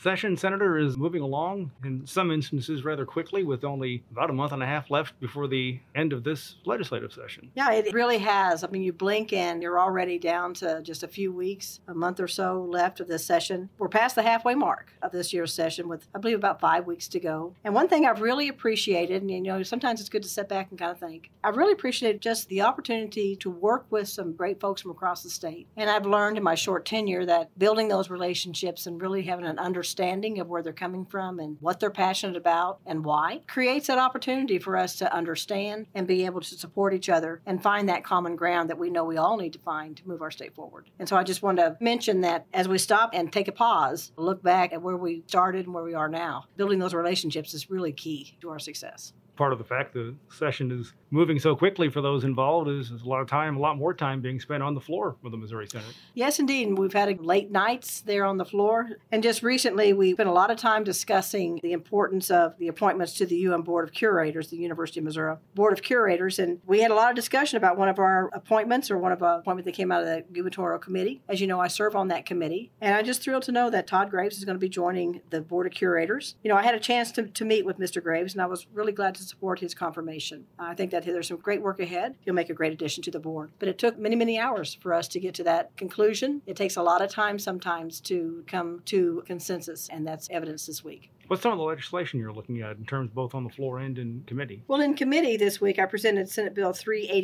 Session, Senator, is moving along in some instances rather quickly, with only about a month and a half left before the end of this legislative session. Yeah, it really has. I mean, you blink and you're already down to just a few weeks, a month or so left of this session. We're past the halfway mark of this year's session with, I believe, about 5 weeks to go. And one thing I've really appreciated, and sometimes it's good to sit back and kind of think, I've really appreciated just the opportunity to work with some great folks from across the state. And I've learned in my short tenure that building those relationships and really having an understanding of where they're coming from and what they're passionate about and why creates that opportunity for us to understand and be able to support each other and find that common ground that we know we all need to find to move our state forward. And so I just want to mention that as we stop and take a pause, look back at where we started and where we are now, building those relationships is really key to our success. Part of the fact the session is moving so quickly for those involved is a lot more time being spent on the floor with the Missouri Senate. Yes, indeed. And we've had late nights there on the floor. And just recently, we've spent a lot of time discussing the importance of the appointments to the Board of Curators, the University of Missouri Board of Curators. And we had a lot of discussion about one of our appointments or one of our appointments that came out of the gubernatorial committee. As you know, I serve on that committee. And I'm just thrilled to know that Todd Graves is going to be joining the Board of Curators. I had a chance to meet with Mr. Graves, and I was really glad to support his confirmation. I think that there's some great work ahead. He'll make a great addition to the board. But it took many, many hours for us to get to that conclusion. It takes a lot of time sometimes to come to consensus, and that's evidence this week. What's some of the legislation you're looking at in terms both on the floor and in committee? Well, in committee this week, I presented Senate Bill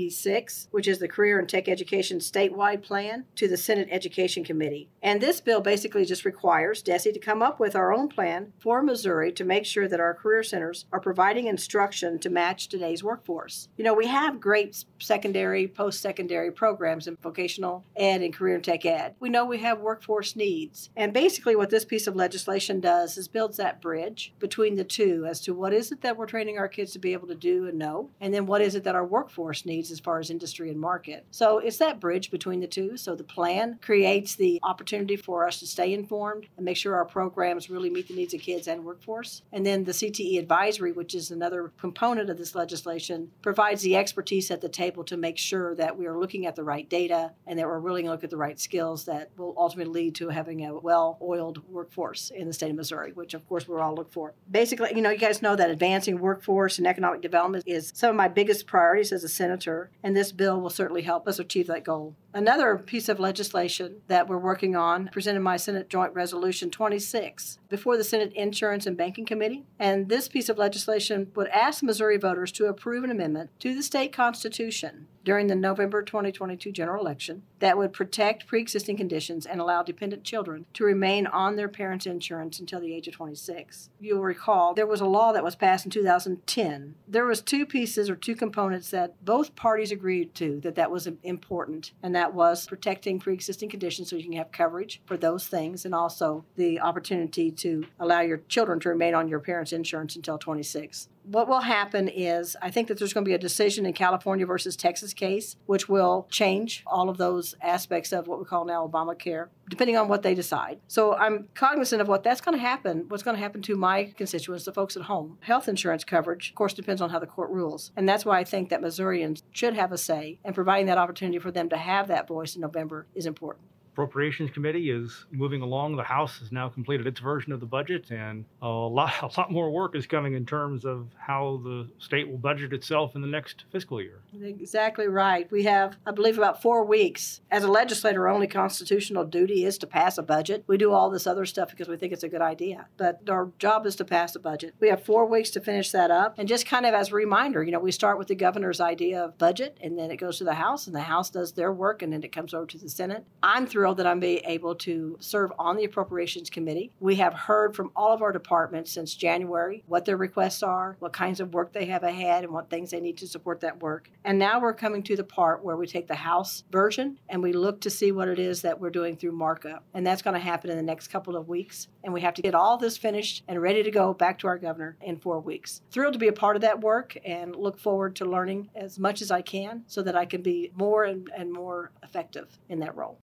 386, which is the Career and Tech Education Statewide Plan, to the Senate Education Committee. And this bill basically just requires DESE to come up with our own plan for Missouri to make sure that our career centers are providing instruction to match today's workforce. We have great secondary, post-secondary programs in vocational ed and career and tech ed. We know we have workforce needs. And basically what this piece of legislation does is builds that bridge between the two as to what is it that we're training our kids to be able to do and know, and then what is it that our workforce needs as far as industry and market. So it's that bridge between the two. So the plan creates the opportunity for us to stay informed and make sure our programs really meet the needs of kids and workforce. And then the CTE advisory, which is another component of this legislation, provides the expertise at the table to make sure that we are looking at the right data and that we're really going to look at the right skills that will ultimately lead to having a well-oiled workforce in the state of Missouri, which of course we're all look for. Basically, you guys know that advancing workforce and economic development is some of my biggest priorities as a senator, and this bill will certainly help us achieve that goal. Another piece of legislation that we're working on presented my Senate Joint Resolution 26 before the Senate Insurance and Banking Committee. And this piece of legislation would ask Missouri voters to approve an amendment to the state constitution during the November 2022 general election that would protect pre-existing conditions and allow dependent children to remain on their parents' insurance until the age of 26. You'll recall there was a law that was passed in 2010. There was two pieces or two components that both parties agreed to that was important, and that was protecting pre-existing conditions so you can have coverage for those things, and also the opportunity to allow your children to remain on your parents' insurance until 26. What will happen is I think that there's going to be a decision in California versus Texas case, which will change all of those aspects of what we call now Obamacare, depending on what they decide. So I'm cognizant of what's going to happen to my constituents, the folks at home. Health insurance coverage, of course, depends on how the court rules. And that's why I think that Missourians should have a say, and providing that opportunity for them to have that voice in November is important. Appropriations Committee is moving along. The House has now completed its version of the budget, and a lot more work is coming in terms of how the state will budget itself in the next fiscal year. Exactly right. We have, I believe, about 4 weeks. As a legislator, our only constitutional duty is to pass a budget. We do all this other stuff because we think it's a good idea, but our job is to pass a budget. We have 4 weeks to finish that up, and just kind of as a reminder, we start with the governor's idea of budget, and then it goes to the House, and the House does their work, and then it comes over to the Senate. I'm thrilled that I'm able to serve on the Appropriations Committee. We have heard from all of our departments since January what their requests are, what kinds of work they have ahead, and what things they need to support that work. And now we're coming to the part where we take the House version and we look to see what it is that we're doing through markup. And that's going to happen in the next couple of weeks. And we have to get all this finished and ready to go back to our governor in 4 weeks. Thrilled to be a part of that work and look forward to learning as much as I can so that I can be more and more effective in that role.